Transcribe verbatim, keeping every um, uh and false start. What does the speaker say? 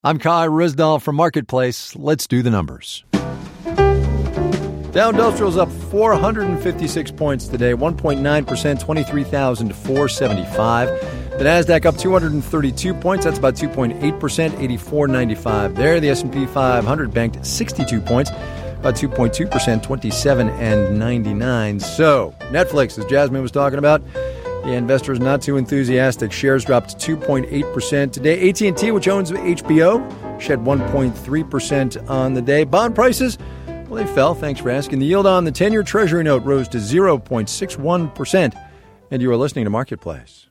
I'm Kai Rizdal from Marketplace. Let's do the numbers. Dow Industrial's up four hundred fifty-six points today, one point nine percent, twenty-three thousand four hundred seventy-five. The Nasdaq up two hundred thirty-two points. That's about two point eight percent, eighty-four ninety-five there. The S and P five hundred banked sixty-two points, about two point two percent, twenty-seven ninety-nine. So, Netflix, as Jasmine was talking about, yeah, investors not too enthusiastic. Shares dropped two point eight percent today. A T and T, which owns H B O, shed one point three percent on the day. Bond prices, well, they fell. Thanks for asking. The yield on the ten-year Treasury note rose to zero point six one percent. And you are listening to Marketplace.